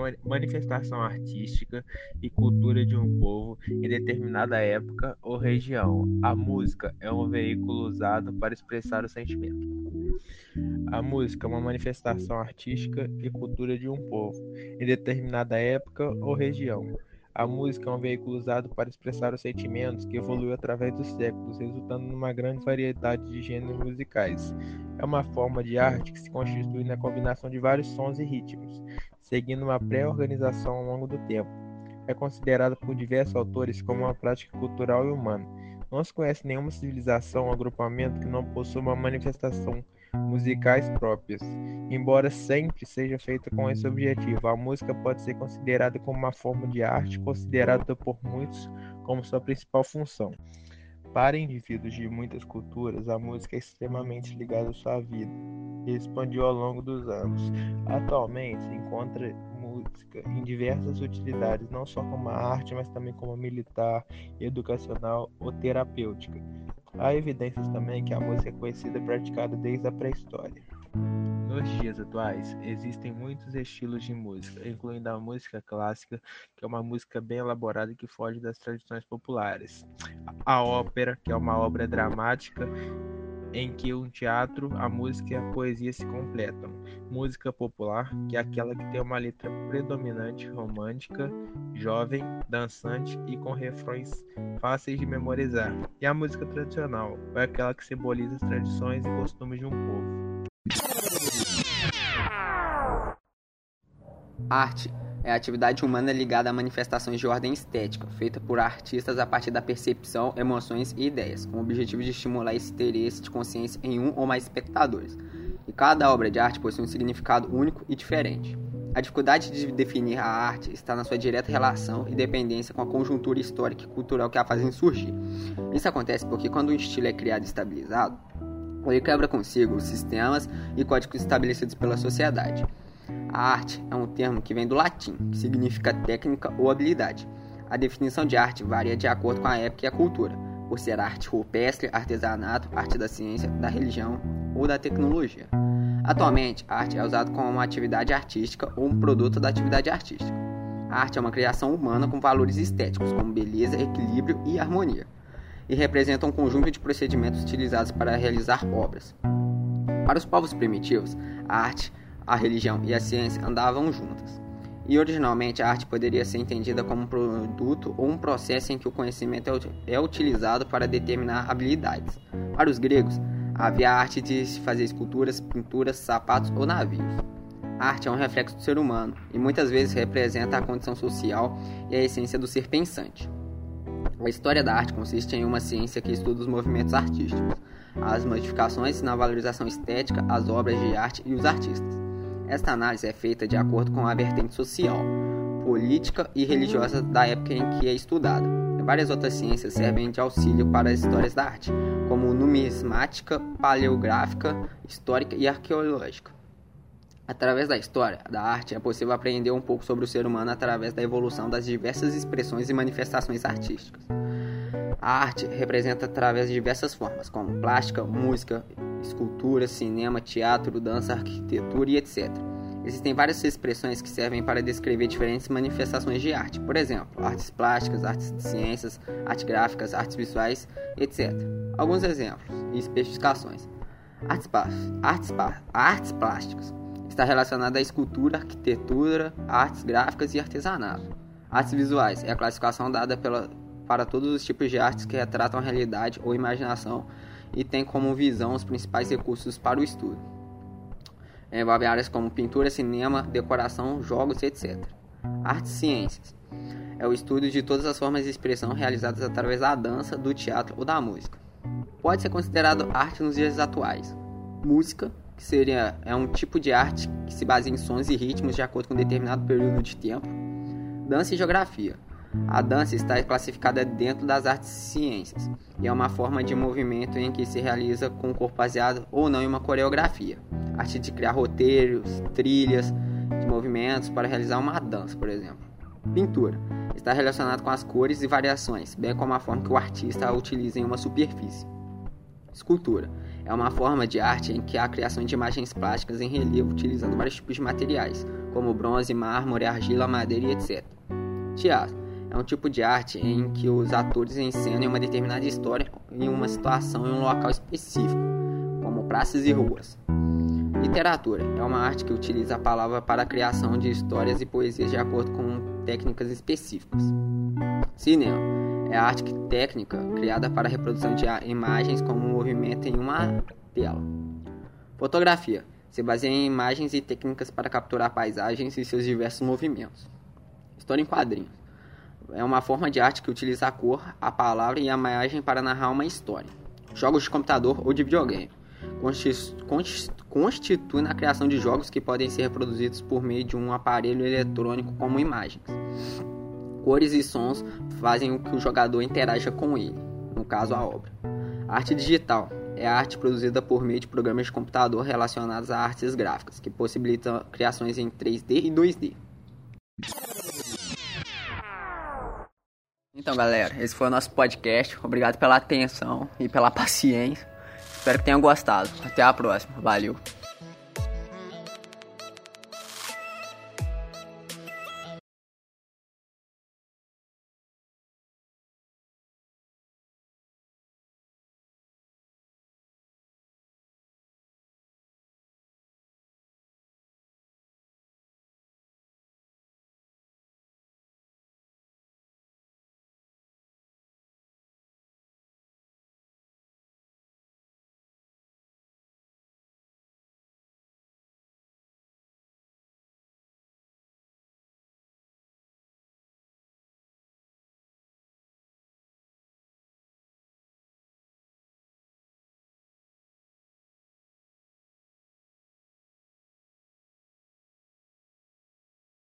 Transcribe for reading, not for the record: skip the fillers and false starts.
manifestação artística e cultura de um povo em determinada época ou região. A música é um veículo usado para expressar o sentimento. A música é uma manifestação artística e cultura de um povo em determinada época ou região. A música é um veículo usado para expressar os sentimentos que evoluiu através dos séculos, resultando numa grande variedade de gêneros musicais. É uma forma de arte que se constitui na combinação de vários sons e ritmos, seguindo uma pré-organização ao longo do tempo. É considerada por diversos autores como uma prática cultural e humana. Não se conhece nenhuma civilização ou agrupamento que não possua uma manifestação musicais próprias. Embora sempre seja feita com esse objetivo, a música pode ser considerada como uma forma de arte, considerada por muitos como sua principal função. Para indivíduos de muitas culturas, a música é extremamente ligada à sua vida e expandiu ao longo dos anos. Atualmente, se encontra música em diversas utilidades, não só como arte, mas também como militar, educacional ou terapêutica. Há evidências também que a música é conhecida e praticada desde a pré-história. Nos dias atuais, existem muitos estilos de música, incluindo a música clássica, que é uma música bem elaborada e que foge das tradições populares. A ópera, que é uma obra dramática em que um teatro, a música e a poesia se completam. Música popular, que é aquela que tem uma letra predominante romântica, jovem, dançante e com refrões fáceis de memorizar. E a música tradicional, é aquela que simboliza as tradições e costumes de um povo. Arte é a atividade humana ligada a manifestações de ordem estética, feita por artistas a partir da percepção, emoções e ideias, com o objetivo de estimular esse interesse de consciência em um ou mais espectadores. E cada obra de arte possui um significado único e diferente. A dificuldade de definir a arte está na sua direta relação e dependência com a conjuntura histórica e cultural que a fazem surgir. Isso acontece porque quando um estilo é criado e estabilizado, ele quebra consigo os sistemas e códigos estabelecidos pela sociedade. A arte é um termo que vem do latim, que significa técnica ou habilidade. A definição de arte varia de acordo com a época e a cultura, por ser arte rupestre, artesanato, arte da ciência, da religião ou da tecnologia. Atualmente, a arte é usada como uma atividade artística ou um produto da atividade artística. A arte é uma criação humana com valores estéticos, como beleza, equilíbrio e harmonia, e representa um conjunto de procedimentos utilizados para realizar obras. Para os povos primitivos, a arte, a religião e a ciência andavam juntas. E originalmente a arte poderia ser entendida como um produto ou um processo em que o conhecimento é utilizado para determinar habilidades. Para os gregos, havia a arte de se fazer esculturas, pinturas, sapatos ou navios. A arte é um reflexo do ser humano e muitas vezes representa a condição social e a essência do ser pensante. A história da arte consiste em uma ciência que estuda os movimentos artísticos, as modificações na valorização estética, as obras de arte e os artistas. Esta análise é feita de acordo com a vertente social, política e religiosa da época em que é estudada. Várias outras ciências servem de auxílio para as histórias da arte, como numismática, paleográfica, histórica e arqueológica. Através da história da arte é possível aprender um pouco sobre o ser humano através da evolução das diversas expressões e manifestações artísticas. A arte representa através de diversas formas, como plástica, música, escultura, cinema, teatro, dança, arquitetura e etc. Existem várias expressões que servem para descrever diferentes manifestações de arte, por exemplo, artes plásticas, artes de ciências, artes gráficas, artes visuais, etc. Alguns exemplos e especificações. Artes plásticas está relacionada à escultura, arquitetura, artes gráficas e artesanato. Artes visuais é a classificação dada para todos os tipos de artes que retratam a realidade ou imaginação e tem como visão os principais recursos para o estudo. Envolve áreas como pintura, cinema, decoração, jogos, etc. Artes e ciências é o estudo de todas as formas de expressão realizadas através da dança, do teatro ou da música. Pode ser considerado arte nos dias atuais. Música, que é um tipo de arte que se baseia em sons e ritmos de acordo com um determinado período de tempo. Dança e geografia. A dança está classificada dentro das artes e ciências e é uma forma de movimento em que se realiza com o corpo baseado ou não em uma coreografia. Arte de criar roteiros, trilhas de movimentos para realizar uma dança, por exemplo. Pintura está relacionado com as cores e variações, bem como a forma que o artista a utiliza em uma superfície. Escultura é uma forma de arte em que há a criação de imagens plásticas em relevo utilizando vários tipos de materiais, como bronze, mármore, argila, madeira e etc. Teatro é um tipo de arte em que os atores encenam uma determinada história em uma situação em um local específico, como praças e ruas. Literatura é uma arte que utiliza a palavra para a criação de histórias e poesias de acordo com técnicas específicas. Cinema é a arte técnica criada para a reprodução de imagens como movimento em uma tela. Fotografia se baseia em imagens e técnicas para capturar paisagens e seus diversos movimentos. História em quadrinhos é uma forma de arte que utiliza a cor, a palavra e a imagem para narrar uma história. Jogos de computador ou de videogame constituem a criação de jogos que podem ser reproduzidos por meio de um aparelho eletrônico como imagens. Cores e sons fazem com que o jogador interaja com ele, no caso a obra. A arte digital é a arte produzida por meio de programas de computador relacionados a artes gráficas, que possibilitam criações em 3D e 2D. Então, galera, esse foi o nosso podcast. Obrigado pela atenção e pela paciência. Espero que tenham gostado. Até a próxima. Valeu.